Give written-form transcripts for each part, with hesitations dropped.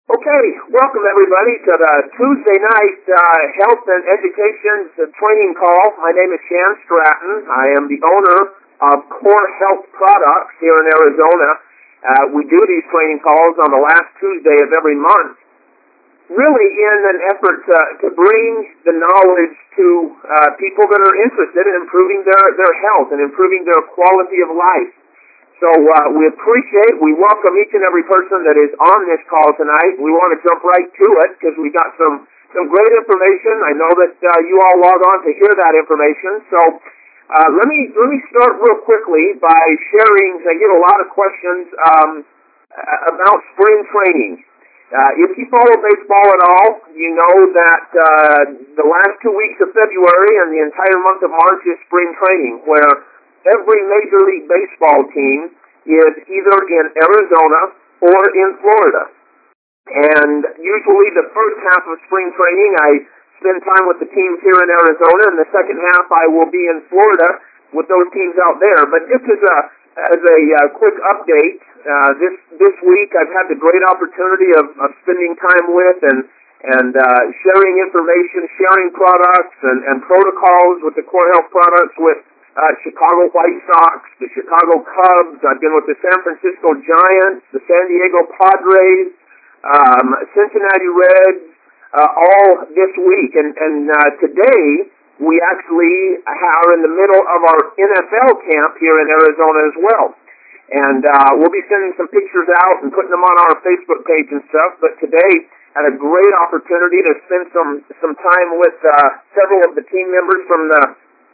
Okay, welcome everybody to the Tuesday night Health and Education training call. My name is Shan Stratton. I am the owner of Core Health Products here in Arizona. We do these training calls on the last Tuesday of every month, really in an effort to bring the knowledge to people that are interested in improving their health and improving their quality of life. So we welcome each and every person that is on this call tonight. We want to jump right to it because we got some great information. I know that you all log on to hear that information. So let me start real quickly by sharing. I get a lot of questions about spring training. If you follow baseball at all, you know that the last 2 weeks of February and the entire month of March is spring training, where every Major League Baseball team is either in Arizona or in Florida. And usually the first half of spring training, I spend time with the teams here in Arizona, and the second half I will be in Florida with those teams out there. But just as a quick update, this week I've had the great opportunity of spending time with and sharing information, sharing products and protocols with the Core Health products with Chicago White Sox, the Chicago Cubs. I've been with the San Francisco Giants, the San Diego Padres, Cincinnati Reds, all this week. And today we actually are in the middle of our NFL camp here in Arizona as well. And we'll be sending some pictures out and putting them on our Facebook page and stuff. But today I had a great opportunity to spend some time with several of the team members from the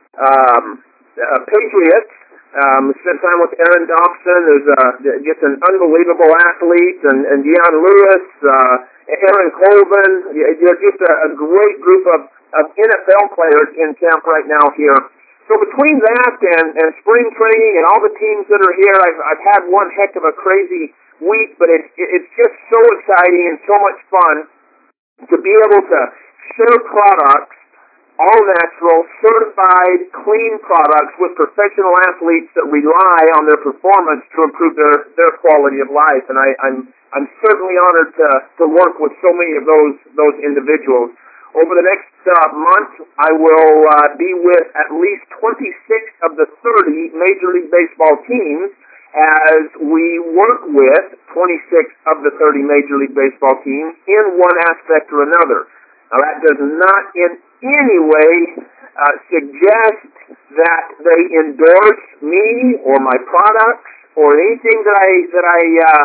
Patriots. Spent time with Aaron Dobson, who's just an unbelievable athlete, and Deion Lewis, Aaron Colvin. Just a great group of NFL players in camp right now here. So between that and spring training and all the teams that are here, I've had one heck of a crazy week, but it's just so exciting and so much fun to be able to share products, all natural, certified, clean products with professional athletes that rely on their performance to improve their quality of life. And I'm certainly honored to work with so many of those individuals. Over the next month, I will be with at least 26 of the 30 Major League Baseball teams as we work with 26 of the 30 Major League Baseball teams in one aspect or another. Now, that does not in any way suggest that they endorse me or my products or anything that I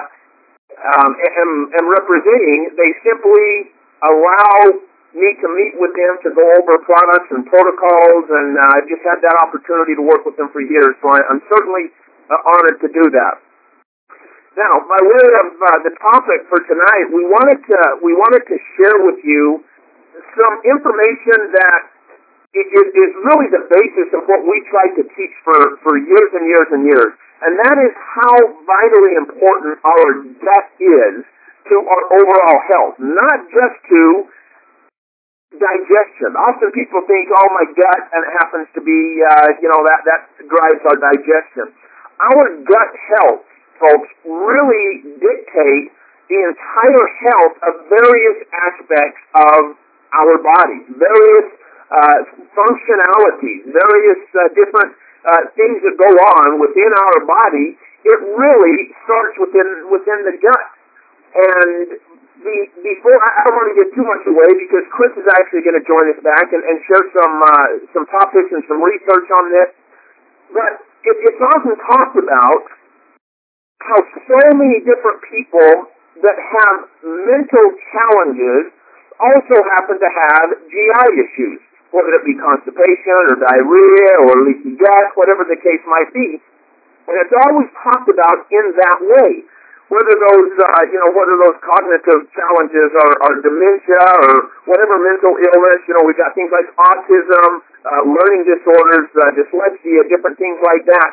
am representing. They simply allow me to meet with them to go over products and protocols, and I've just had that opportunity to work with them for years, so I'm certainly honored to do that. Now, by way of the topic for tonight, we wanted to share with you some information that is really the basis of what we tried to teach for years and years and years, and that is how vitally important our gut is to our overall health, not just to digestion. Often people think, oh, my gut, and it happens to be, that drives our digestion. Our gut health, folks, really dictate the entire health of various aspects of our body, various functionalities, various different things that go on within our body. It really starts within the gut. And before I don't want to give too much away because Chris is actually going to join us back and share some topics and some research on this. But it's often talked about how so many different people that have mental challenges also happen to have GI issues, whether it be constipation or diarrhea or leaky gut, whatever the case might be. And it's always talked about in that way. Whether those cognitive challenges are dementia or whatever mental illness, we've got things like autism, learning disorders, dyslexia, different things like that.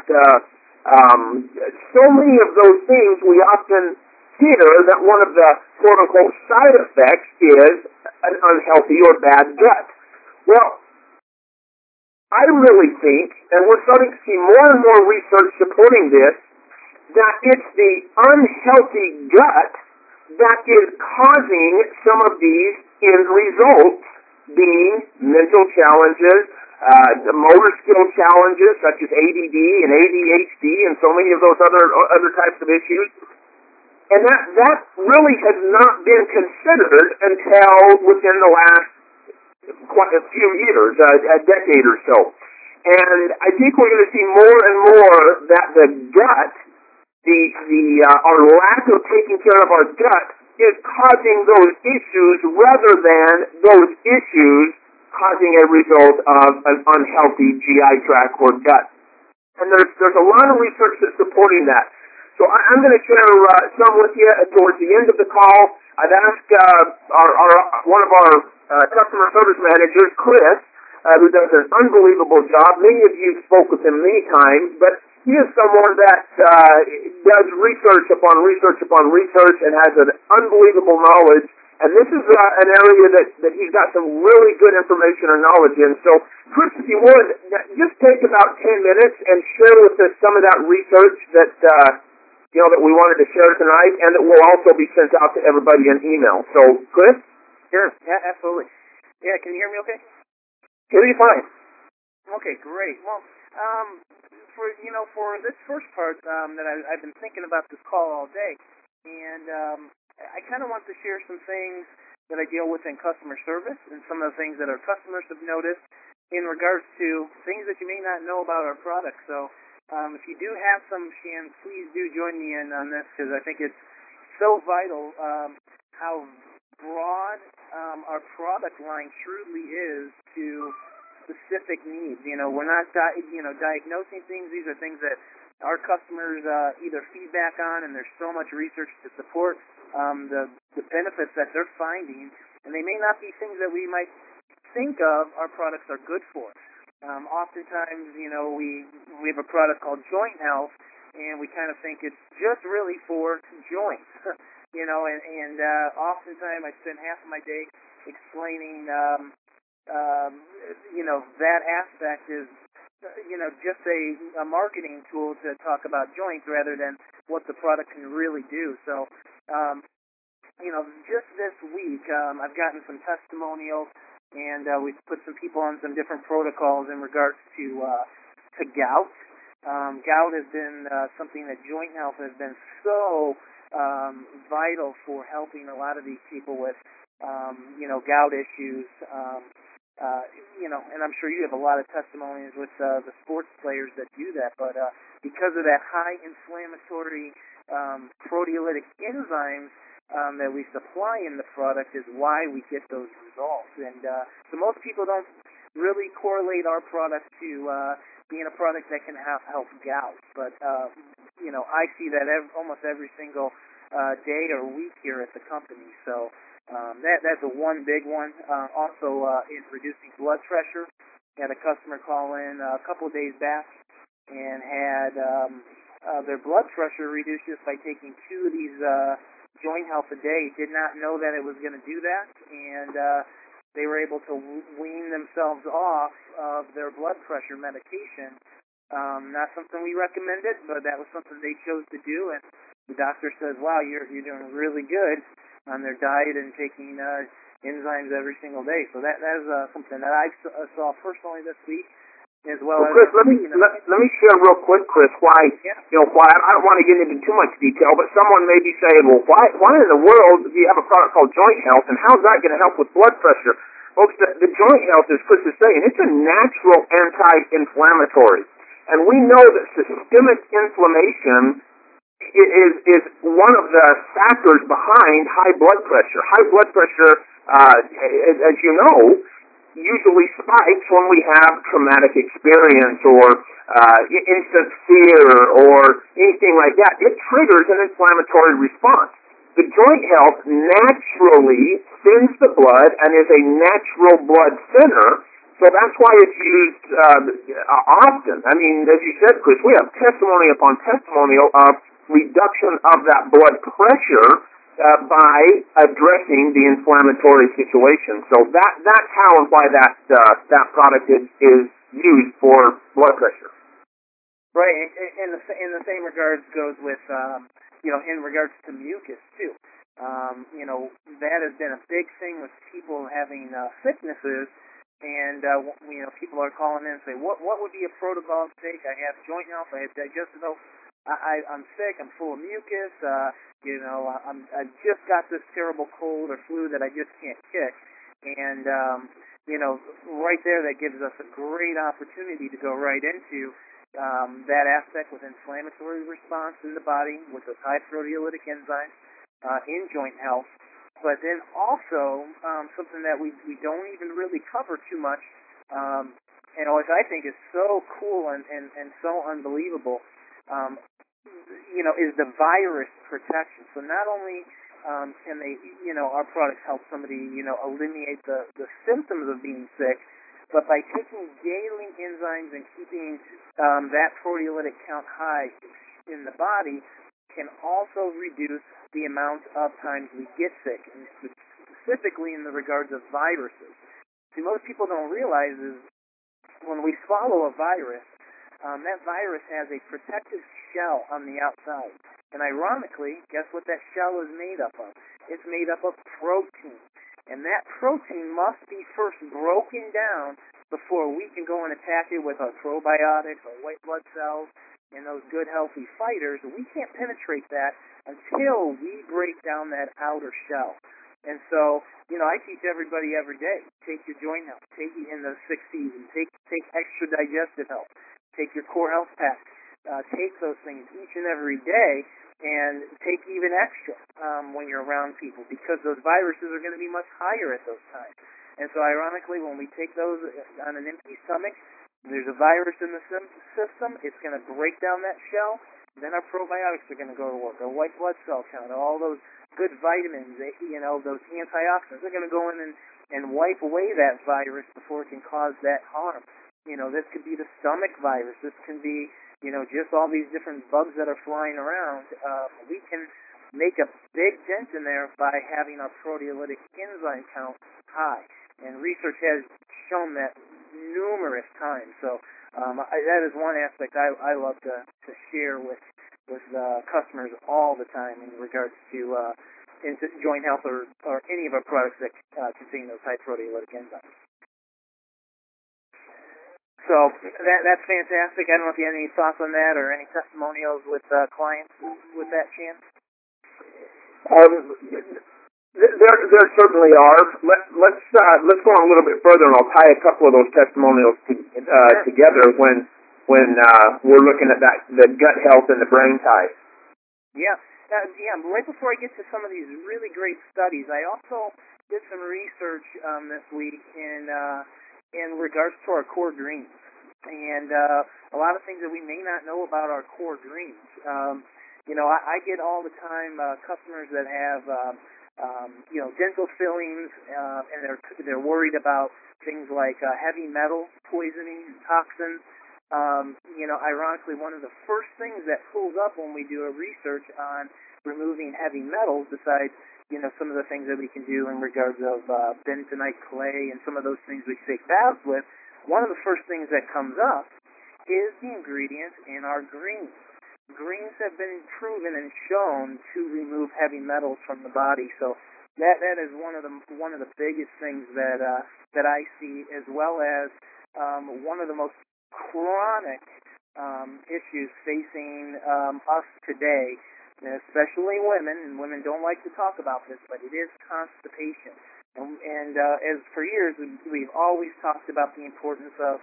So many of those things we often hear that one of the quote-unquote side effects is an unhealthy or bad gut. Well, I really think, and we're starting to see more and more research supporting this, that it's the unhealthy gut that is causing some of these end results being mental challenges, the motor skill challenges such as ADD and ADHD and so many of those other types of issues. And that really has not been considered until within the last quite a few years, a decade or so. And I think we're going to see more and more that the gut, our lack of taking care of our gut is causing those issues rather than those issues causing a result of an unhealthy GI tract or gut. And there's a lot of research that's supporting that. So I'm going to share some with you towards the end of the call. I've asked one of our customer service managers, Chris, who does an unbelievable job. Many of you spoke with him many times, but he is someone that does research upon research upon research and has an unbelievable knowledge. And this is an area that he's got some really good information and knowledge in. So, Chris, if you would, just take about 10 minutes and share with us some of that research that that we wanted to share tonight, and that will also be sent out to everybody in email. So, Chris? Sure. Yeah, absolutely. Yeah, can you hear me okay? Hear you fine. Okay, great. Well, for this first part that I've been thinking about this call all day, and I kind of want to share some things that I deal with in customer service and some of the things that our customers have noticed in regards to things that you may not know about our products. So if you do have some, Shan, please do join me in on this, because I think it's so vital how broad our product line truly is to specific needs. We're not diagnosing things. These are things that our customers either feedback on, and there's so much research to support the benefits that they're finding, and they may not be things that we might think of our products are good for. Oftentimes, we have a product called Joint Health, and we kind of think it's just really for joints, and oftentimes I spend half of my day explaining, that aspect is, just a marketing tool to talk about joints rather than what the product can really do. So, just this week, I've gotten some testimonials, and we've put some people on some different protocols in regards to gout. Gout has been something that Joint Health has been so vital for helping a lot of these people with, gout issues. And I'm sure you have a lot of testimonies with the sports players that do that, but because of that high inflammatory proteolytic enzymes that we supply in the product is why we get those results. And so most people don't really correlate our product to being a product that can help gout, but I see that almost every single day or week here at the company. So that's one big one. Also, in reducing blood pressure. Had a customer call in a couple of days back and had their blood pressure reduced just by taking 2 of these Joint Health a day. Did not know that it was going to do that, and they were able to wean themselves off of their blood pressure medication. Not something we recommended, but that was something they chose to do, and the doctor says, wow, you're doing really good on their diet and taking enzymes every single day. So that is something that I saw personally this week, as well. Chris, let me share real quick, Chris, why why I don't want to get into too much detail, but someone may be saying, well, why in the world do you have a product called Joint Health, and how's that going to help with blood pressure? Folks, the Joint Health, as Chris is saying, it's a natural anti-inflammatory, and we know that systemic inflammation is one of the factors behind high blood pressure. High blood pressure, as you know, usually spikes when we have traumatic experience or instant fear or anything like that. It triggers an inflammatory response. The Joint Health naturally thins the blood and is a natural blood thinner, so that's why it's used often. I mean, as you said, Chris, we have testimony upon testimonial of reduction of that blood pressure by addressing the inflammatory situation. So that's how and why that product is used for blood pressure. Right, and in the same regards goes with in regards to mucus too. That has been a big thing with people having sicknesses, and people are calling in and say, what would be a protocol to take? I have joint health, I have digestive health, I'm sick, I'm full of mucus, I just got this terrible cold or flu that I just can't kick, and right there, that gives us a great opportunity to go right into that aspect with inflammatory response in the body with those high proteolytic enzymes in joint health. But then also something that we don't even really cover too much, which I think is so cool and so unbelievable, is the virus protection. So not only can they, our products help somebody, eliminate the symptoms of being sick, but by taking daily enzymes and keeping that proteolytic count high in the body can also reduce the amount of times we get sick, and specifically in the regards of viruses. See, most people don't realize is when we swallow a virus, that virus has a protective shell on the outside. And ironically, guess what that shell is made up of? It's made up of protein. And that protein must be first broken down before we can go and attack it with our probiotics, our white blood cells, and those good healthy fighters. We can't penetrate that until we break down that outer shell. And so, I teach everybody every day, take your joint health, take it in the 6 seasons, take extra digestive health, take your core health pack, take those things each and every day, and take even extra when you're around people, because those viruses are going to be much higher at those times. And so ironically, when we take those on an empty stomach, there's a virus in the system, it's going to break down that shell, then our probiotics are going to go to work, our white blood cell count, all those good vitamins, those antioxidants, they're going to go in and wipe away that virus before it can cause that harm. This could be the stomach virus, this can be, just all these different bugs that are flying around. We can make a big dent in there by having our proteolytic enzyme count high. And research has shown that numerous times. So that is one aspect I love to share with customers all the time in regards to into joint health or any of our products that contain those high proteolytic enzymes. So that's fantastic. I don't know if you have any thoughts on that or any testimonials with clients with that, Chance. There certainly are. Let's go on a little bit further, and I'll tie a couple of those testimonials together when we're looking at the gut health and the brain type. Yeah. Right before I get to some of these really great studies, I also did some research this week in regards to our core greens, and a lot of things that we may not know about our core greens. I get all the time customers that have dental fillings, and they're worried about things like heavy metal poisoning, toxins. Ironically, one of the first things that pulls up when we do a research on removing heavy metals, besides some of the things that we can do in regards of bentonite clay and some of those things we take baths with, one of the first things that comes up is the ingredients in our greens. Greens have been proven and shown to remove heavy metals from the body, so that is one of the biggest things that I see, as well as one of the most chronic issues facing us today, especially women, and women don't like to talk about this, but it is constipation. And as for years, we've always talked about the importance of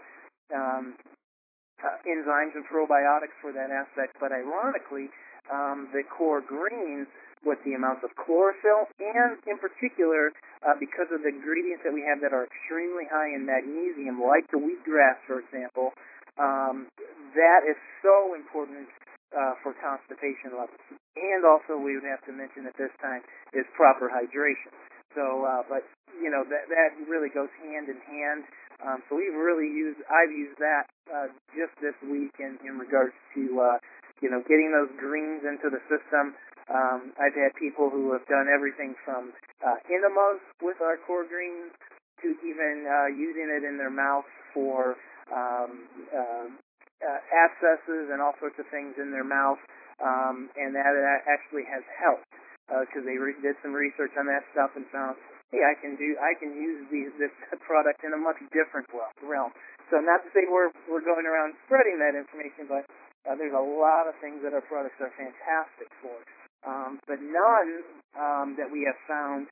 enzymes and probiotics for that aspect, but ironically, the core greens, with the amounts of chlorophyll, and in particular, because of the ingredients that we have that are extremely high in magnesium, like the wheatgrass, for example, that is so important for constipation levels. And also, we would have to mention at this time is proper hydration. So, but that really goes hand in hand. So I've used that just this week in regards to getting those greens into the system. I've had people who have done everything from enemas with our core greens to even using it in their mouth for abscesses and all sorts of things in their mouth, and that actually has helped. because they did some research on that stuff and found, hey, I can use this product in a much different realm. So not to say we're going around spreading that information, but there's a lot of things that our products are fantastic for. But none that we have found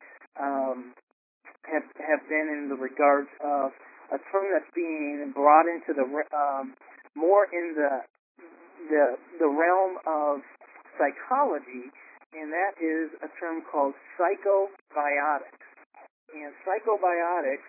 have been in the regards of a term that's being brought into the more in the realm of psychology, and that is a term called psychobiotics. And psychobiotics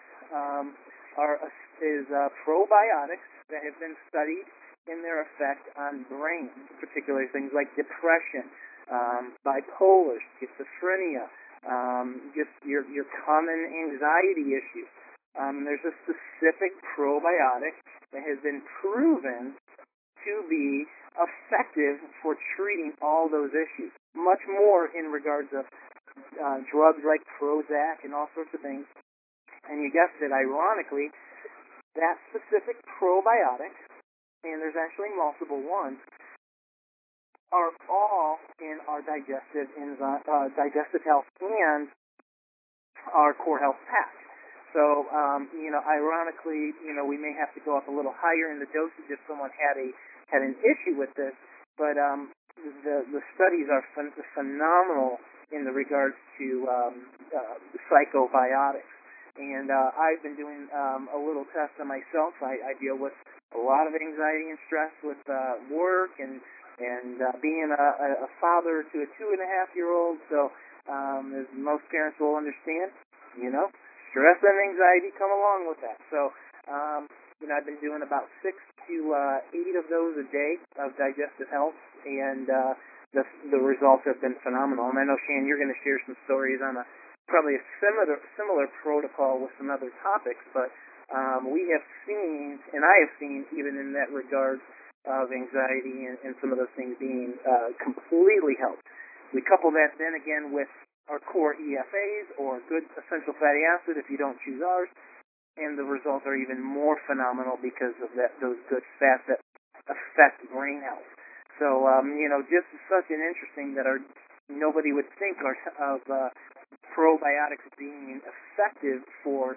is probiotics that have been studied in their effect on brain, particularly things like depression, bipolar, schizophrenia, just your common anxiety issues. There's a specific probiotic that has been proven to be effective for treating all those issues. Much more in regards of drugs like Prozac and all sorts of things. And you guessed it, ironically, that specific probiotic, and there's actually multiple ones, are all in our digestive health and our core health pack. So, ironically, we may have to go up a little higher in the dosage if someone had an issue with this, but the studies are phenomenal in the regards to psychobiotics. And I've been doing a little test on myself. I deal with a lot of anxiety and stress with work and being a father to a 2.5-year-old. So as most parents will understand, stress and anxiety come along with that. So, I've been doing about 6 to 8 of those a day of digestive health, and the results have been phenomenal. And I know, Shan, you're going to share some stories on probably a similar protocol with some other topics, but we have seen, and I have seen, even in that regard of anxiety and some of those things being completely helped. We couple that then again with our core EFAs or good essential fatty acid if you don't choose ours, and the results are even more phenomenal because of those good fats that affect brain health. So, just such an interesting that nobody would think of probiotics being effective for,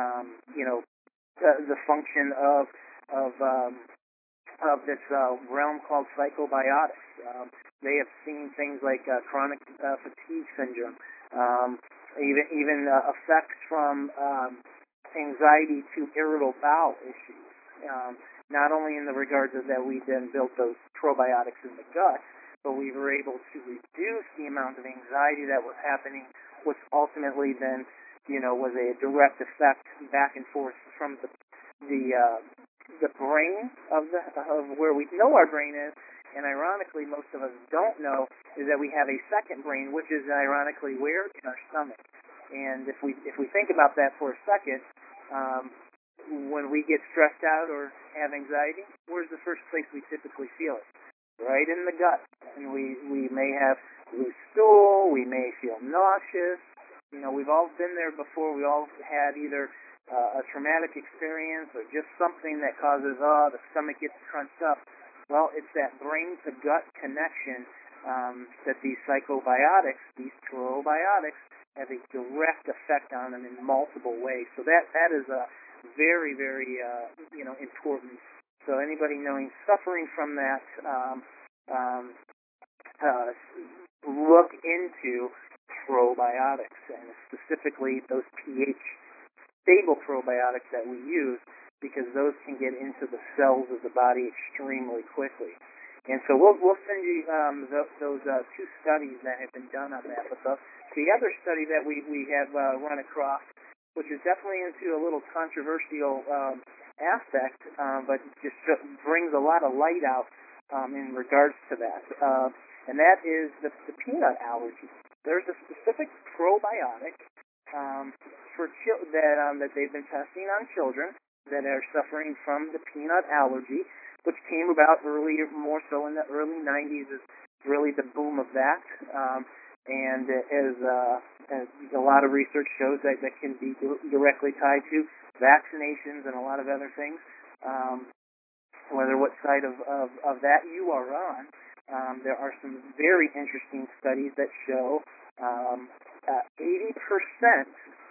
the function of this realm called psychobiotics. They have seen things like chronic fatigue syndrome, even effects from anxiety to irritable bowel issues. Not only in the regards of that we then built those probiotics in the gut, but we were able to reduce the amount of anxiety that was happening, which ultimately then, was a direct effect back and forth from the brain of where we know our brain is, and ironically most of us don't know is that we have a second brain, which is ironically where? In our stomach. And if we think about that for a second, when we get stressed out or have anxiety, where's the first place we typically feel it? Right in the gut. And we may have loose stool, we may feel nauseous. We've all been there before. We all had either a traumatic experience or just something that causes, the stomach gets crunched up. Well, it's that brain-to-gut connection that these psychobiotics, these probiotics, have a direct effect on them in multiple ways. So that is a very, very, important. So anybody suffering from that, look into probiotics, and specifically those pH stable probiotics that we use, because those can get into the cells of the body extremely quickly. And so we'll send you those 2 studies that have been done on that. But the other study that we have run across, which is definitely into a little controversial aspect, but just brings a lot of light out in regards to that, and that is the peanut allergy. There's a specific probiotic that they've been testing on children that are suffering from the peanut allergy, which came about more so in the early 90s, is really the boom of that. And as a lot of research shows that can be directly tied to vaccinations and a lot of other things. Whether what side of that you are on, there are some very interesting studies that show 80%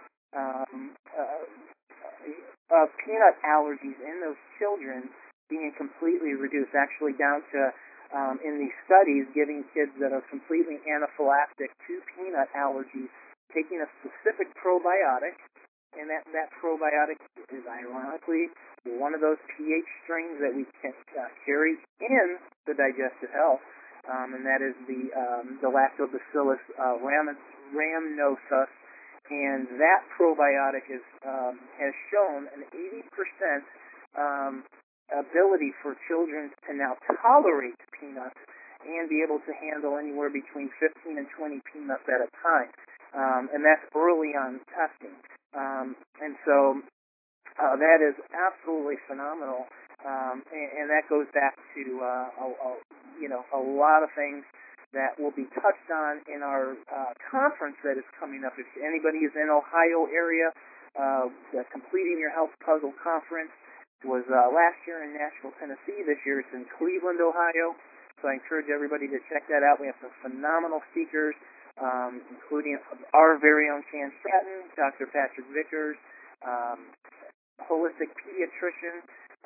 of peanut allergies in those children being completely reduced, actually down to, in these studies, giving kids that are completely anaphylactic to peanut allergies, taking a specific probiotic, and that probiotic is ironically one of those pH strings that we can carry in the digestive health, and that is the Lactobacillus rhamnosus. And that probiotic has shown an 80% ability for children to now tolerate peanuts and be able to handle anywhere between 15 and 20 peanuts at a time. And that's early on testing. And so that is absolutely phenomenal. And that goes back to a lot of things that will be touched on in our conference that is coming up. If anybody is in Ohio area, the Completing Your Health Puzzle Conference was last year in Nashville, Tennessee. This year it's in Cleveland, Ohio. So I encourage everybody to check that out. We have some phenomenal speakers, including our very own Shan Stratton, Dr. Patrick Vickers, holistic pediatrician,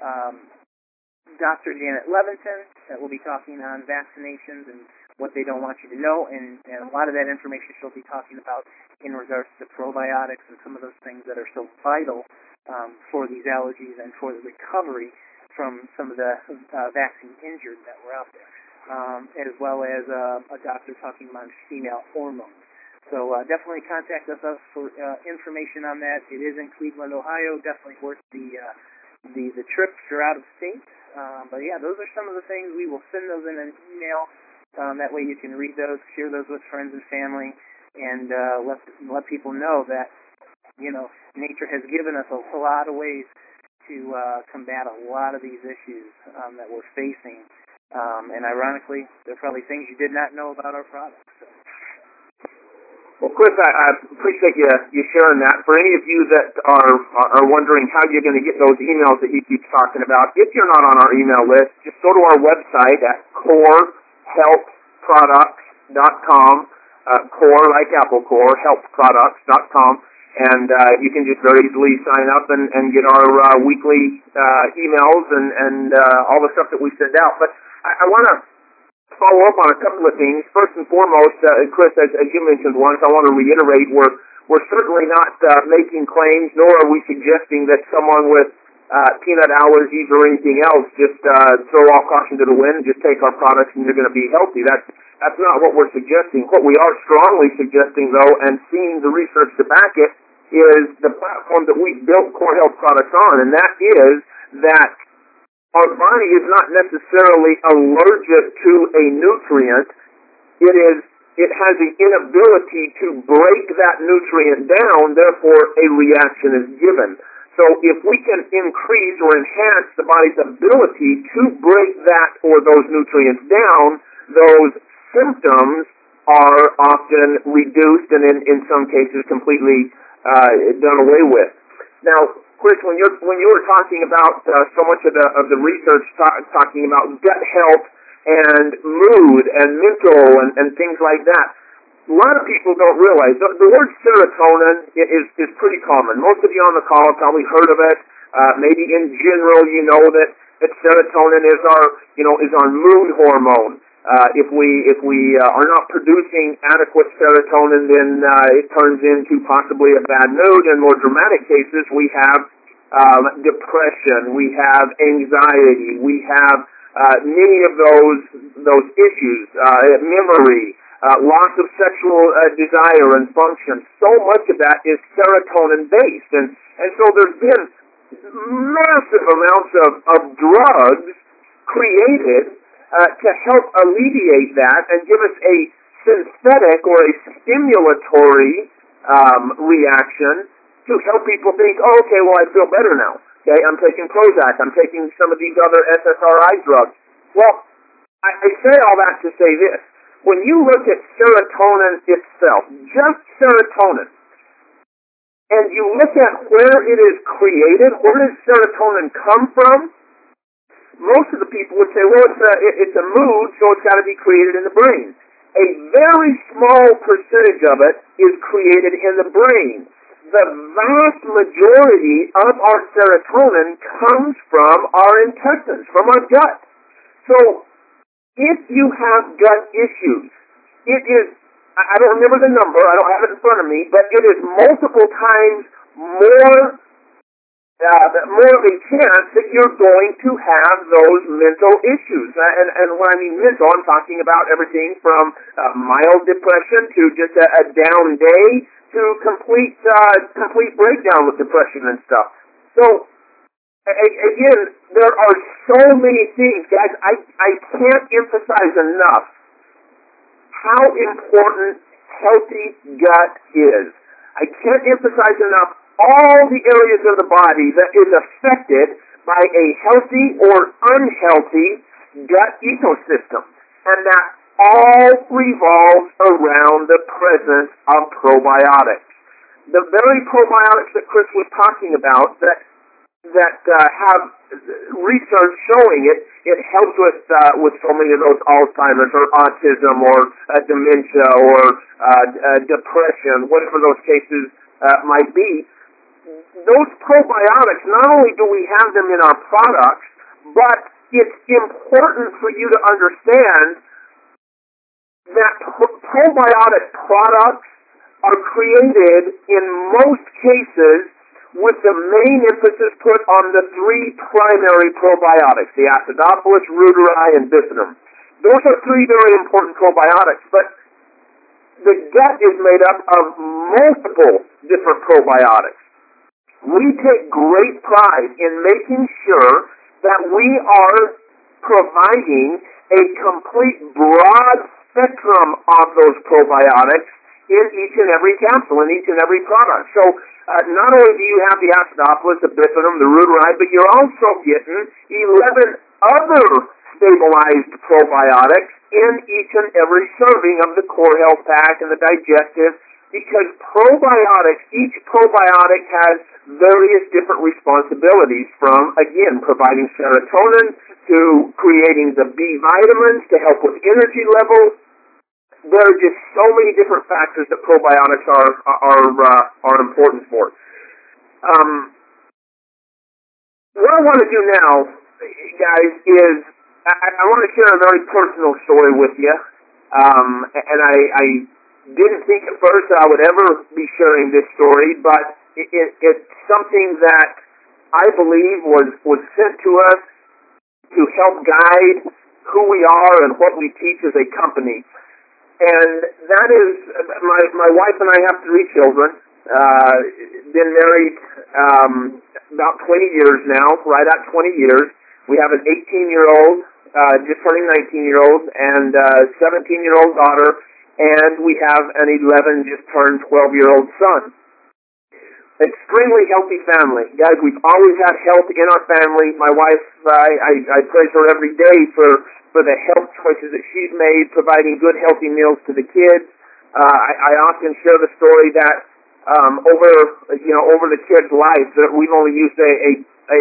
Dr. Janet Levinson, that will be talking on vaccinations and what they don't want you to know, and a lot of that information she'll be talking about in regards to probiotics and some of those things that are so vital for these allergies and for the recovery from some of the vaccine injured that were out there, as well as a doctor talking about female hormones. So definitely contact us for information on that. It is in Cleveland, Ohio. Definitely worth the trip if you're out of state. But yeah, those are some of the things. We will send those in an email. That way you can read those, share those with friends and family, and let people know that, nature has given us a lot of ways to combat a lot of these issues that we're facing. And ironically, there are probably things you did not know about our products. So. Well, Chris, I appreciate you sharing that. For any of you that are wondering how you're going to get those emails that he keeps talking about, if you're not on our email list, just go to our website at corehealthproducts.com, core like Apple Core, healthproducts.com, and you can just very easily sign up and get our weekly emails and all the stuff that we send out. But I want to follow up on a couple of things. First and foremost, Chris, as you mentioned once, I want to reiterate, we're certainly not making claims, nor are we suggesting that someone with peanut allergies or anything else just throw all caution to the wind and just take our products and you're going to be healthy. That's not what we're suggesting. What we are strongly suggesting, though, and seeing the research to back it, is the platform that we built Core Health Products on, and that is that our body is not necessarily allergic to a nutrient. It has the inability to break that nutrient down, therefore a reaction is given. So if we can increase or enhance the body's ability to break that or those nutrients down, those symptoms are often reduced and in some cases completely done away with. Now, Chris, when you were talking about so much of the research talking about gut health and mood and mental and things like that, a lot of people don't realize the word serotonin is pretty common. Most of you on the call have probably heard of it. Maybe in general, you know that serotonin is our mood hormone. If we are not producing adequate serotonin, then it turns into possibly a bad mood. In more dramatic cases, we have depression, we have anxiety, we have many of those issues, memory, loss of sexual desire and function. So much of that is serotonin based, and so there's been massive amounts of drugs created to help alleviate that and give us a synthetic or a stimulatory reaction to help people think, oh, okay, well, I feel better now. Okay, I'm taking Prozac. I'm taking some of these other SSRI drugs. Well, I say all that to say this. When you look at serotonin itself, just serotonin, and you look at where it is created, where does serotonin come from? Most of the people would say, well, it's a mood, so it's got to be created in the brain. a very small percentage of it is created in the brain. The vast majority of our serotonin comes from our intestines, from our gut. So if you have gut issues, it is, I don't remember the number, I don't have it in front of me, but it is multiple times more of a chance that you're going to have those mental issues. And when I mean mental, I'm talking about everything from mild depression to just a down day to complete breakdown with depression and stuff. So, again, there are so many things, guys. I can't emphasize enough how important healthy gut is. I can't emphasize enough all the areas of the body that is affected by a healthy or unhealthy gut ecosystem. And that all revolves around the presence of probiotics. The very probiotics that Chris was talking about that have research showing it helps with so many of those Alzheimer's or autism or dementia or depression, whatever those cases might be. Those probiotics, not only do we have them in our products, but it's important for you to understand that probiotic products are created in most cases with the main emphasis put on the three primary probiotics, the Acidophilus, Reuteri, and Bifidum. Those are three very important probiotics, but the gut is made up of multiple different probiotics. We take great pride in making sure that we are providing a complete broad spectrum of those probiotics in each and every capsule, in each and every product. So not only do you have the Acidophilus, the Bifidum, the Reuteri, but you're also getting 11 other stabilized probiotics in each and every serving of the Core Health Pack and the Digestive, because each probiotic has various different responsibilities, from, again, providing serotonin to creating the B vitamins to help with energy levels. There are just so many different factors that probiotics are important for. What I want to do now, guys, is I want to share a very personal story with you, and I didn't think at first that I would ever be sharing this story, but it's something that I believe was sent to us to help guide who we are and what we teach as a company. And that is, my wife and I have 3 children, been married about 20 years now, right at 20 years. We have an 18-year-old, just turning 19-year-old, and a 17-year-old daughter, and we have an 11, just turned 12-year-old son. Extremely healthy family. Guys, we've always had health in our family. My wife, I praise her every day for the health choices that she's made, providing good, healthy meals to the kids. I often share the story that over the kids' lives, that we've only used a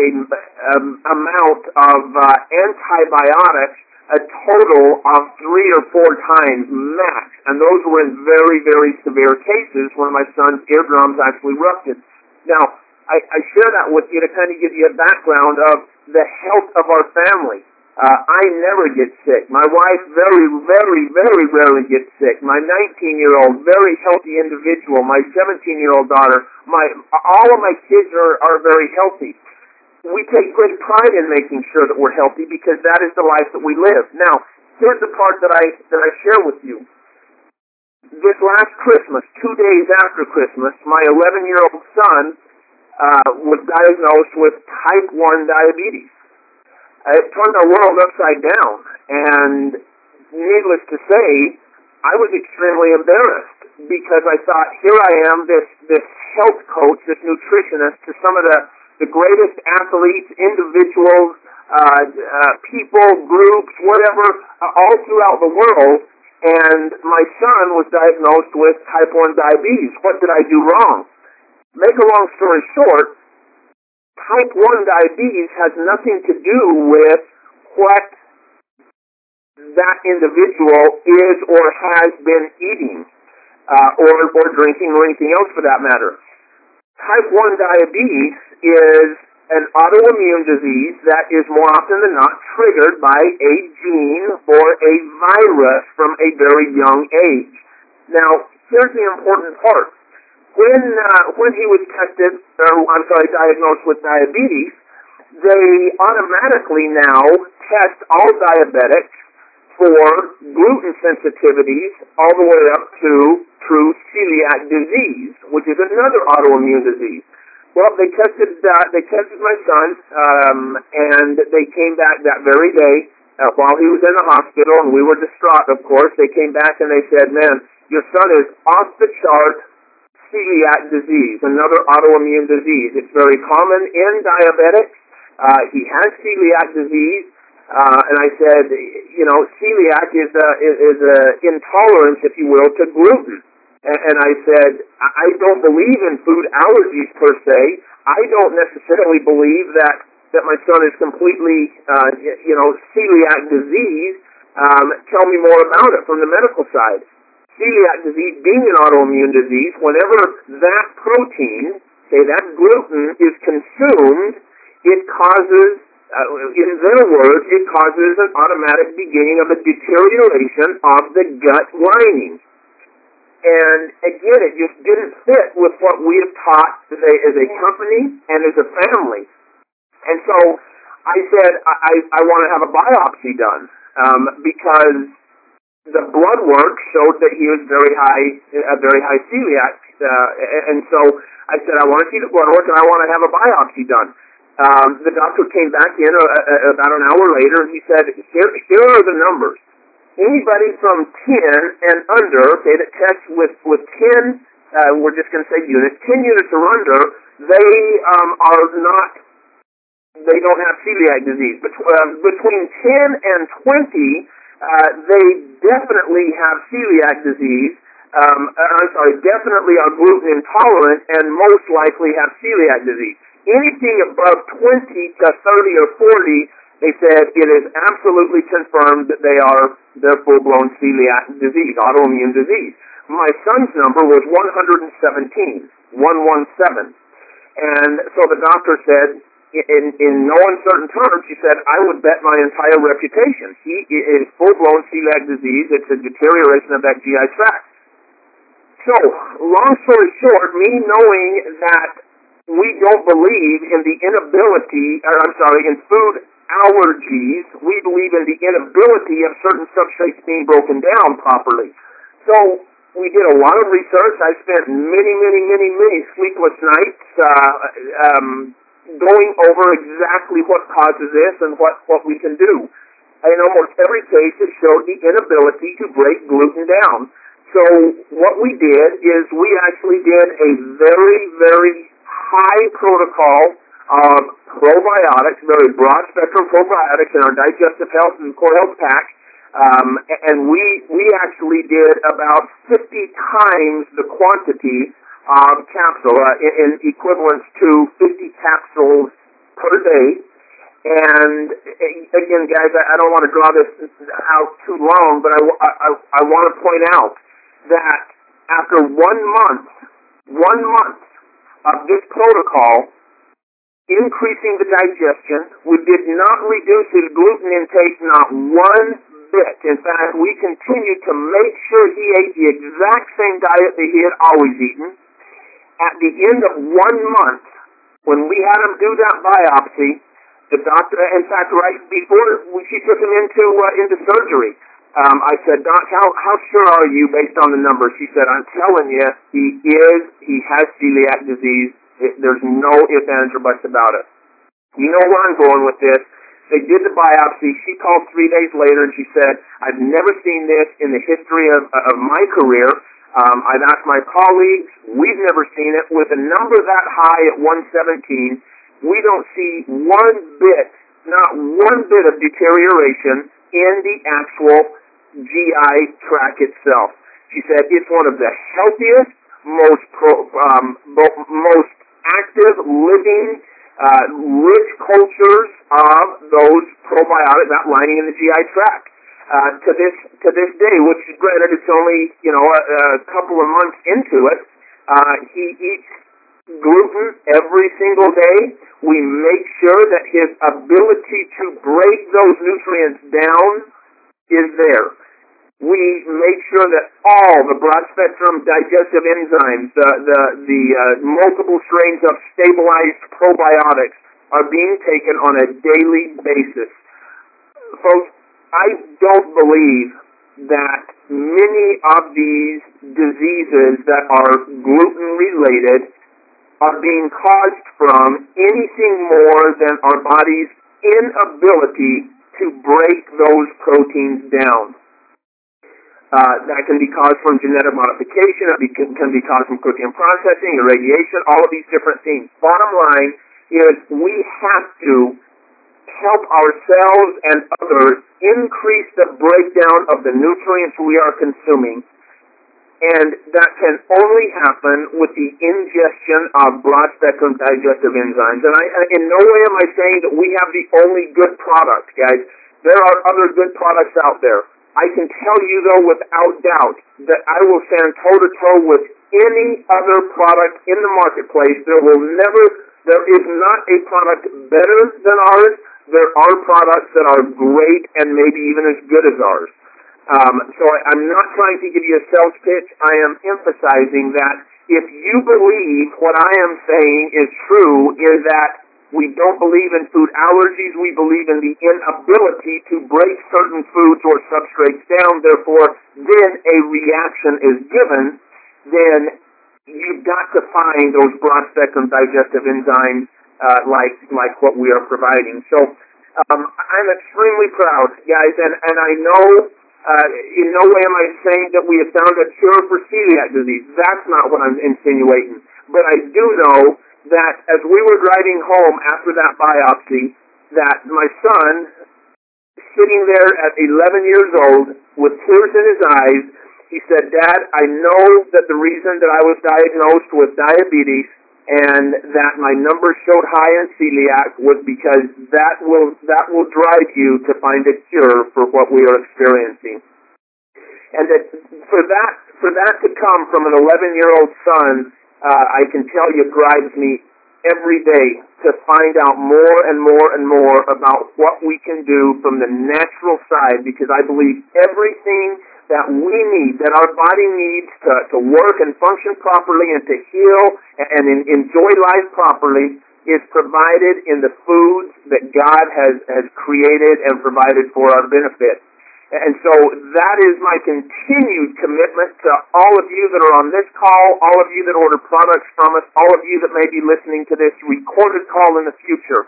amount of antibiotics a total of 3 or 4 times max, and those were in very, very severe cases when my son's eardrums actually ruptured. Now, I share that with you to kind of give you a background of the health of our family. I never get sick. My wife very, very, very rarely gets sick. My 19-year-old, very healthy individual. My 17-year-old daughter. All of my kids are very healthy. We take great pride in making sure that we're healthy, because that is the life that we live. Now, here's the part that I share with you. This last Christmas, 2 days after Christmas, my 11-year-old son was diagnosed with type 1 diabetes. It turned our world upside down, and needless to say, I was extremely embarrassed, because I thought, here I am, this health coach, this nutritionist to some of the greatest athletes, individuals, people, groups, whatever, all throughout the world, and my son was diagnosed with type 1 diabetes. What did I do wrong? Make a long story short, type 1 diabetes has nothing to do with what that individual is or has been eating or drinking or anything else for that matter. Type 1 diabetes is an autoimmune disease that is more often than not triggered by a gene or a virus from a very young age. Now, here's the important part. When he was diagnosed with diabetes, they automatically now test all diabetics for gluten sensitivities all the way up to true celiac disease, which is another autoimmune disease. Well, they tested my son, and they came back that very day while he was in the hospital, and we were distraught, of course. They came back and they said, "Man, your son is off the chart celiac disease, another autoimmune disease. It's very common in diabetics. He has celiac disease." And I said, celiac is a intolerance, if you will, to gluten. And I said, I don't believe in food allergies per se. I don't necessarily believe that my son is completely, celiac disease. Tell me more about it from the medical side. Celiac disease being an autoimmune disease, whenever that protein, say that gluten, is consumed, it causes, in their words, it causes an automatic beginning of a deterioration of the gut lining. And again, it just didn't fit with what we have taught as a company and as a family. And so I said, I want to have a biopsy done because the blood work showed that he was very high celiac. And so I said, I want to see the blood work and I want to have a biopsy done. The doctor came back in about an hour later and he said, here are the numbers. Anybody from 10 and under, okay, that tests with 10, we're just going to say units, 10 units or under, they don't have celiac disease. Between 10 and 20, they definitely have celiac disease. Definitely are gluten intolerant and most likely have celiac disease. Anything above 20 to 30 or 40, they said it is absolutely confirmed that they're full-blown celiac disease, autoimmune disease. My son's number was 117. And so the doctor said, in no uncertain terms, he said, I would bet my entire reputation. He is full-blown celiac disease. It's a deterioration of that GI tract. So, long story short, me knowing that we don't believe in the in food allergies, we believe in the inability of certain substrates being broken down properly. So we did a lot of research. I spent many sleepless nights going over exactly what causes this and what we can do. In almost every case, it showed the inability to break gluten down. So what we did is we actually did a very high protocol of probiotics, very broad spectrum probiotics in our Digestive Health and Core Health pack, and we actually did about 50 times the quantity of capsule, in equivalence to 50 capsules per day. And again, guys, I don't want to draw this out too long, but I want to point out that after 1 month of this protocol, increasing the digestion, we did not reduce his gluten intake not one bit. In fact, we continued to make sure he ate the exact same diet that he had always eaten. At the end of 1 month, when we had him do that biopsy, the doctor, in fact, right before she took him into surgery, I said, Doc, how sure are you based on the numbers? She said, I'm telling you, he has celiac disease. There's no ifs, ands, or buts about it. You know where I'm going with this. They did the biopsy. She called 3 days later and she said, I've never seen this in the history of my career. I've asked my colleagues. We've never seen it. With a number that high at 117, we don't see not one bit of deterioration in the actual GI tract itself. She said it's one of the healthiest, most active, living, rich cultures of those probiotics, that lining in the GI tract. to this day, which granted it's only a couple of months into it. He eats gluten every single day. We make sure that his ability to break those nutrients down is there. We make sure that all the broad-spectrum digestive enzymes, the multiple strains of stabilized probiotics are being taken on a daily basis. Folks, I don't believe that many of these diseases that are gluten-related are being caused from anything more than our body's inability to break those proteins down. That can be caused from genetic modification, it can be caused from protein processing, irradiation, all of these different things. Bottom line is we have to help ourselves and others increase the breakdown of the nutrients we are consuming. And that can only happen with the ingestion of broad-spectrum digestive enzymes. And in no way am I saying that we have the only good product, guys. There are other good products out there. I can tell you, though, without doubt, that I will stand toe-to-toe with any other product in the marketplace. There is not a product better than ours. There are products that are great and maybe even as good as ours. So I'm not trying to give you a sales pitch. I am emphasizing that if you believe what I am saying is true, is that we don't believe in food allergies, we believe in the inability to break certain foods or substrates down, therefore then a reaction is given, then you've got to find those broad-spectrum digestive enzymes like what we are providing. So I'm extremely proud, guys, and I know in no way am I saying that we have found a cure for celiac disease. That's not what I'm insinuating. But I do know that as we were driving home after that biopsy, that my son, sitting there at 11 years old with tears in his eyes, he said, "Dad, I know that the reason that I was diagnosed with diabetes and that my numbers showed high in celiac was because that will drive you to find a cure for what we are experiencing." And that for that to come from an 11-year-old son, I can tell you, drives me every day to find out more and more and more about what we can do from the natural side, because I believe everything that we need, that our body needs to work and function properly and to heal and enjoy life properly, is provided in the foods that God has created and provided for our benefit. And so that is my continued commitment to all of you that are on this call, all of you that order products from us, all of you that may be listening to this recorded call in the future.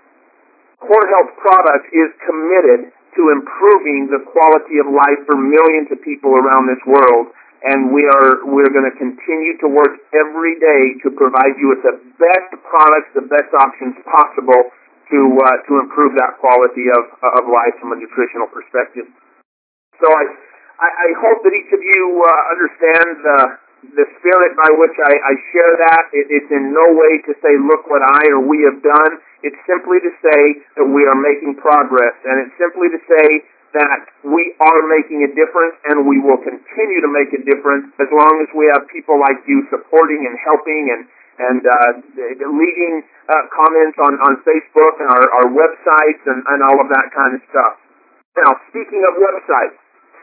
Core Health Products is committed to improving the quality of life for millions of people around this world, and we're going to continue to work every day to provide you with the best products, the best options possible to improve that quality of life from a nutritional perspective. So I hope that each of you understand the spirit by which I share that. It's in no way to say, look what I or we have done. It's simply to say that we are making progress, and it's simply to say that we are making a difference, and we will continue to make a difference as long as we have people like you supporting and helping and leaving comments on Facebook and our websites and all of that kind of stuff. Now, speaking of websites,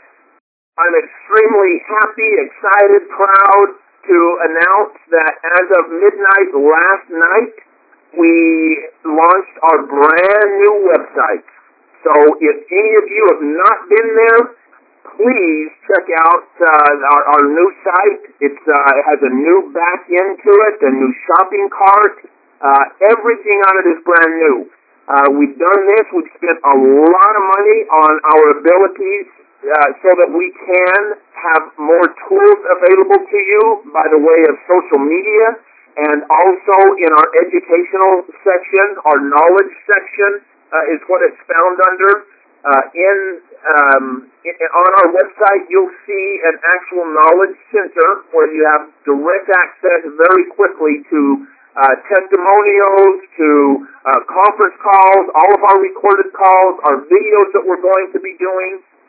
I'm extremely happy, excited, proud to announce that as of midnight last night, we launched our brand new website. So if any of you have not been there, please check out our new site. It has a new back end to it, a new shopping cart. Everything on it is brand new. We've done this. We've spent a lot of money on our abilities so that we can have more tools available to you by the way of social media, and also in our educational section, our knowledge section is what it's found under. On our website, you'll see an actual knowledge center where you have direct access very quickly to testimonials, to conference calls, all of our recorded calls, our videos that we're going to be doing.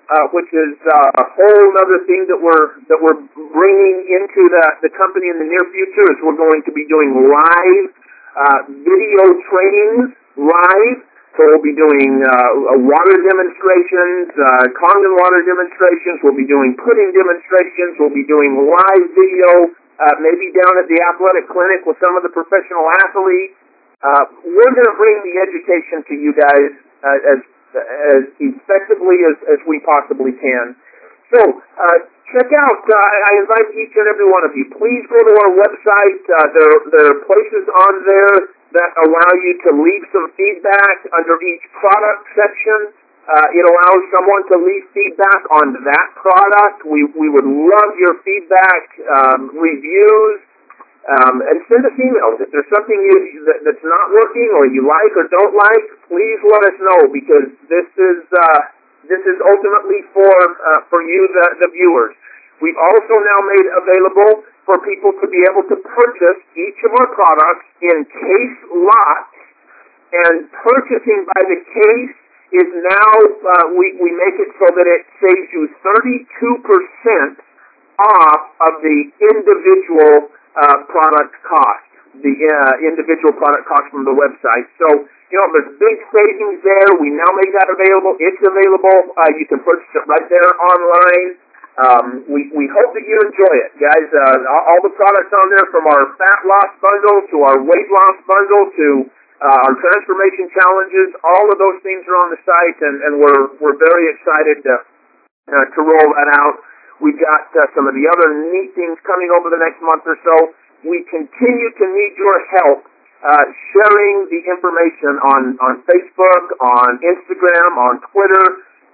which is a whole other thing that we're bringing into the company in the near future. Is we're going to be doing live video trainings live. So we'll be doing water demonstrations, Kangen water demonstrations. We'll be doing pudding demonstrations. We'll be doing live video, maybe down at the athletic clinic with some of the professional athletes. We're going to bring the education to you guys as effectively as we possibly can. So check out, I invite each and every one of you, please go to our website. There are places on there that allow you to leave some feedback under each product section. It allows someone to leave feedback on that product. We would love your feedback, reviews, and send us emails. If there's something that's not working or you like or don't like, please let us know, because this is ultimately for you, the viewers. We've also now made available for people to be able to purchase each of our products in case lots, and purchasing by the case is now, we make it so that it saves you 32% off of the individual product cost, the individual product cost from the website. So, there's big savings there. We now make that available. It's available. You can purchase it right there online. We hope that you enjoy it, guys. All the products on there, from our fat loss bundle to our weight loss bundle to our transformation challenges, all of those things are on the site, and we're very excited to roll that out. We've got some of the other neat things coming over the next month or so. We continue to need your help sharing the information on Facebook, on Instagram, on Twitter.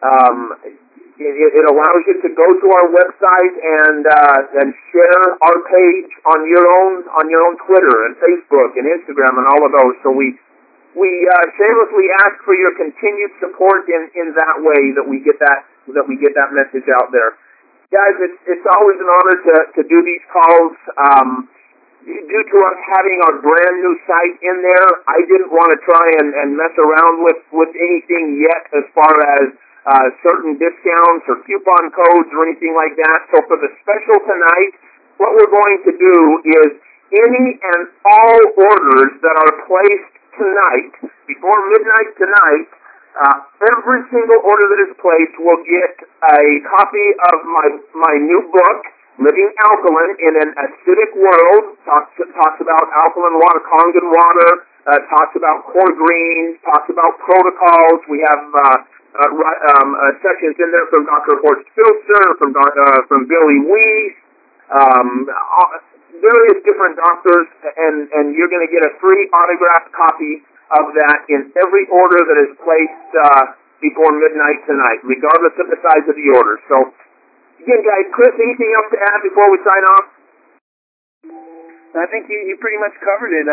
It allows you to go to our website and share our page on your own Twitter and Facebook and Instagram and all of those. So we shamelessly ask for your continued support in that way, that we get that message out there. Guys, it's always an honor to do these calls. Due to us having our brand new site in there, I didn't want to try and mess around with anything yet as far as certain discounts or coupon codes or anything like that. So for the special tonight, what we're going to do is any and all orders that are placed tonight, before midnight tonight, every single order that is placed will get a copy of my new book, Living Alkaline in an Acidic World. Talks about alkaline water, Kangen water, talks about core greens, talks about protocols. We have sections in there from Dr. Horst Filzer, from Billy Weiss, various different doctors, and you're going to get a free autographed copy of that in every order that is placed before midnight tonight, regardless of the size of the order. So, again, guys, Chris, anything else to add before we sign off? I think you pretty much covered it.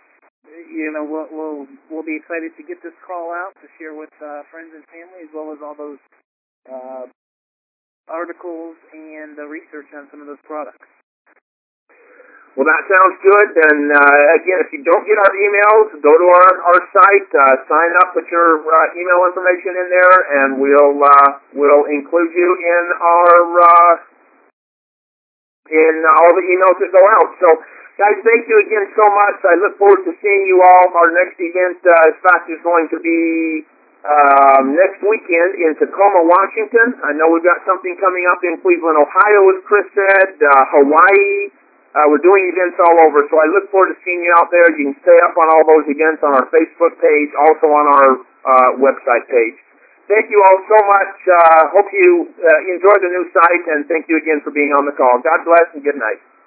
We'll be excited to get this call out to share with friends and family, as well as all those articles and research on some of those products. Well, that sounds good. And again, if you don't get our emails, go to our site, sign up, put your email information in there, and we'll include you in all the emails that go out. So, guys, thank you again so much. I look forward to seeing you all. Our next event, in fact, is going to be next weekend in Tacoma, Washington. I know we've got something coming up in Cleveland, Ohio, as Chris said, Hawaii. We're doing events all over, so I look forward to seeing you out there. You can stay up on all those events on our Facebook page, also on our website page. Thank you all so much. Hope you enjoy the new site, and thank you again for being on the call. God bless and good night.